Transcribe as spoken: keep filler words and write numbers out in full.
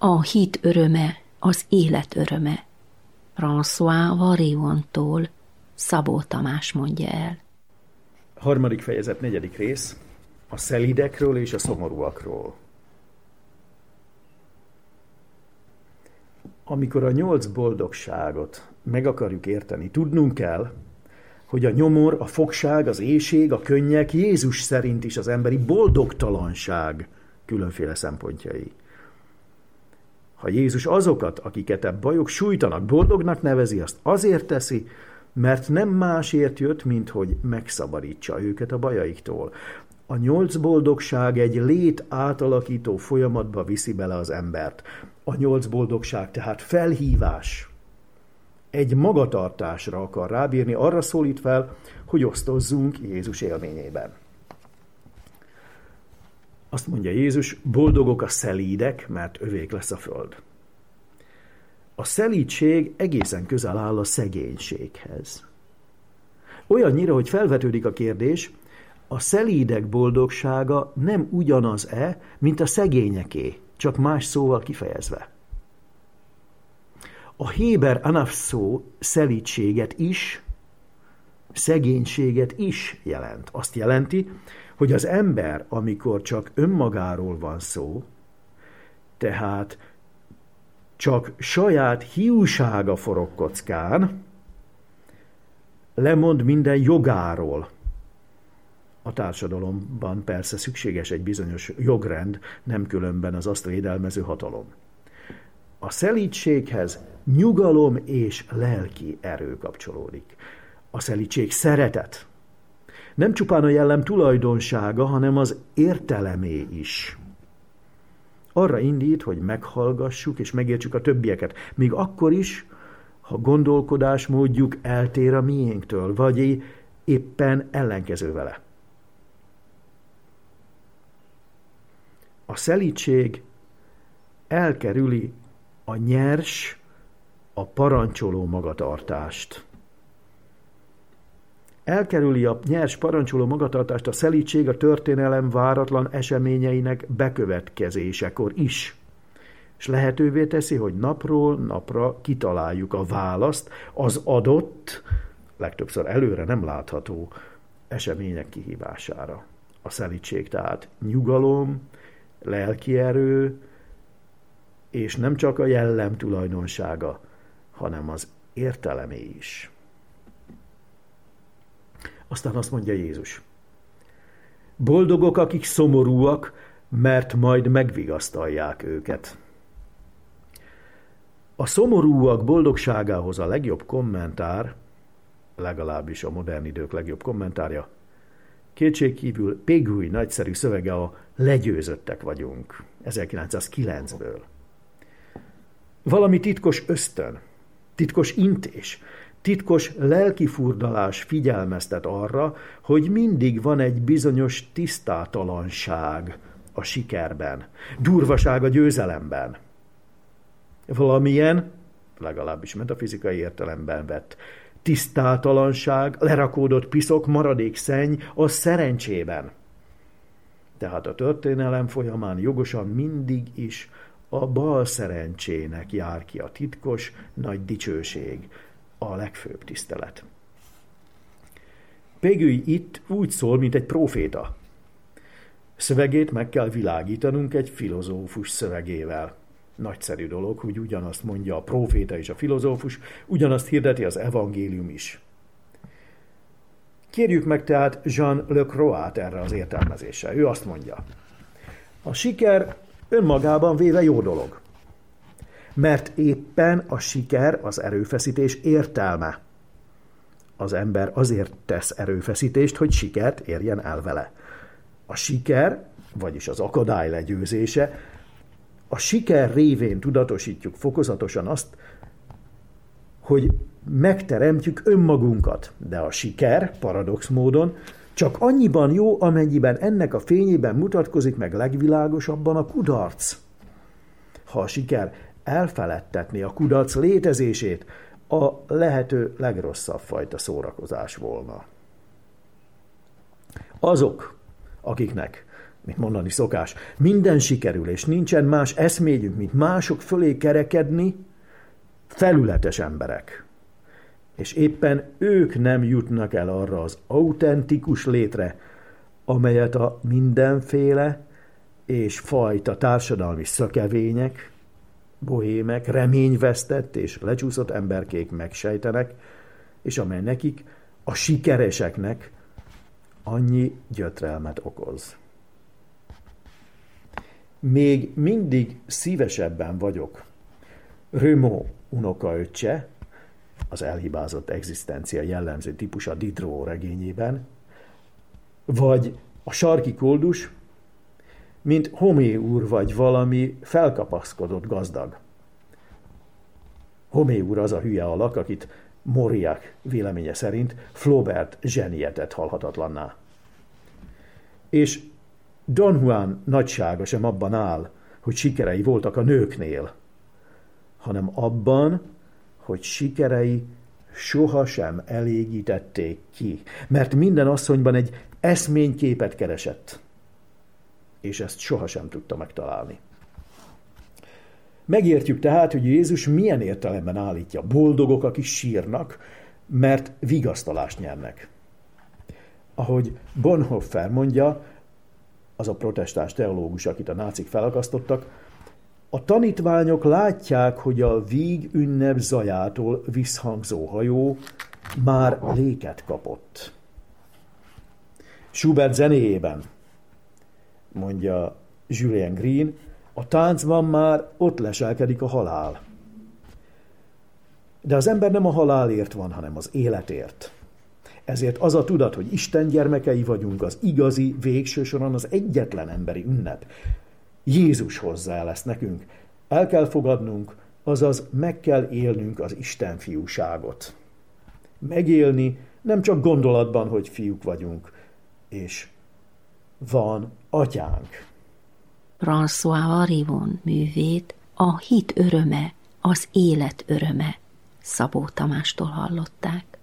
A hit öröme, az élet öröme. François Variontól Szabó Tamás mondja el. Harmadik fejezet, negyedik rész. A szelídekről és a szomorúakról. Amikor a nyolc boldogságot meg akarjuk érteni, tudnunk kell, hogy a nyomor, a fogság, az éhség, a könnyek Jézus szerint is az emberi boldogtalanság különféle szempontjai. Ha Jézus azokat, akiket e bajok sújtanak, boldognak nevezi, azt azért teszi, mert nem másért jött, mint hogy megszabadítsa őket a bajaiktól. A nyolc boldogság egy lét átalakító folyamatba viszi bele az embert. A nyolc boldogság tehát felhívás. Egy magatartásra akar rábírni, arra szólít fel, hogy osztozzunk Jézus élményében. Azt mondja Jézus, boldogok a szelídek, mert övék lesz a föld. A szelídség egészen közel áll a szegénységhez. Olyannyira, hogy felvetődik a kérdés, a szelídek boldogsága nem ugyanaz-e, mint a szegényeké, csak más szóval kifejezve. A héber anaf szó szelídséget is, szegénységet is jelent. Azt jelenti, hogy az ember, amikor csak önmagáról van szó, tehát csak saját hiúsága forog kockán, lemond minden jogáról. A társadalomban persze szükséges egy bizonyos jogrend, nem különben az azt védelmező hatalom. A szelídséghez nyugalom és lelki erő kapcsolódik. A szelídség szeretet. Nem csupán a jellem tulajdonsága, hanem az értelemé is. Arra indít, hogy meghallgassuk és megértsük a többieket, még akkor is, ha gondolkodásmódjuk eltér a miénktől, vagy éppen ellenkező vele. A szelídség elkerüli a nyers, a parancsoló magatartást. Elkerüli a nyers parancsoló magatartást a szelídség a történelem váratlan eseményeinek bekövetkezésekor is, és lehetővé teszi, hogy napról napra kitaláljuk a választ az adott, legtöbbször előre nem látható események kihívására. A szelídség tehát nyugalom, lelki erő, és nem csak a jellem tulajdonsága, hanem az értelemé is. Aztán azt mondja Jézus. Boldogok, akik szomorúak, mert majd megvigasztalják őket. A szomorúak boldogságához a legjobb kommentár, legalábbis a modern idők legjobb kommentárja, kétségkívül Pégúj nagyszerű szövege a Legyőzöttek vagyunk, ezerkilencszázkilencből. Valami titkos ösztön, titkos intés, titkos lelkifurdalás figyelmeztet arra, hogy mindig van egy bizonyos tisztátalanság a sikerben, durvaság a győzelemben. Valamilyen, legalábbis metafizikai értelemben vett, tisztátalanság, lerakódott piszok, maradék szenny a szerencsében. Tehát a történelem folyamán jogosan mindig is a bal szerencsének jár ki a titkos, nagy dicsőség, a legfőbb tisztelet. Pégúj itt úgy szól, mint egy próféta. Szövegét meg kell világítanunk egy filozófus szövegével. Nagyszerű dolog, hogy ugyanazt mondja a próféta és a filozófus, ugyanazt hirdeti az evangélium is. Kérjük meg tehát Jean Le Croix-t erre az értelmezésre. Ő azt mondja, a siker önmagában véve jó dolog, mert éppen a siker az erőfeszítés értelme. Az ember azért tesz erőfeszítést, hogy sikert érjen el vele. A siker, vagyis az akadály legyőzése, a siker révén tudatosítjuk fokozatosan azt, hogy megteremtjük önmagunkat, de a siker, paradox módon, csak annyiban jó, amennyiben ennek a fényében mutatkozik meg legvilágosabban a kudarc. Ha a siker elfeledtetni a kudarc létezését, a lehető legrosszabb fajta szórakozás volna. Azok, akiknek mint mondani szokás, minden sikerül, és nincsen más eszményünk, mint mások fölé kerekedni, felületes emberek. És éppen ők nem jutnak el arra az autentikus létre, amelyet a mindenféle és fajta társadalmi szökevények, bohémek, reményvesztett és lecsúszott emberkék megsejtenek, és amely nekik, a sikereseknek annyi gyötrelmet okoz. Még mindig szívesebben vagyok Rameau unokaöccse, az elhibázott egzisztencia jellemző típusa Diderot regényében, vagy a sarki koldus, mint Homé úr vagy valami felkapaszkodott gazdag. Homé úr az a hülye alak, akit Mauriac véleménye szerint Flaubert zsenie tett halhatatlanná. És Don Juan nagysága sem abban áll, hogy sikerei voltak a nőknél, hanem abban, hogy sikerei sohasem elégítették ki, mert minden asszonyban egy eszményképet keresett, és ezt sohasem tudta megtalálni. Megértjük tehát, hogy Jézus milyen értelemben állítja: boldogok, akik sírnak, mert vigasztalást nyernek. Ahogy Bonhoeffer mondja, az a protestáns teológus, akit a nácik felakasztottak, a tanítványok látják, hogy a víg ünnep zajától visszhangzó hajó már léket kapott. Schubert zenéjében, mondja Julien Green, a táncban már ott leselkedik a halál. De az ember nem a halálért van, hanem az életért. Ezért az a tudat, hogy Isten gyermekei vagyunk, az igazi, végső soron az egyetlen emberi ünnep. Jézus hozza el ezt nekünk. El kell fogadnunk, azaz meg kell élnünk az Isten fiúságot. Megélni nem csak gondolatban, hogy fiúk vagyunk, és van atyánk. François Varivon művét A hit öröme, az élet öröme Szabó Tamástól hallották.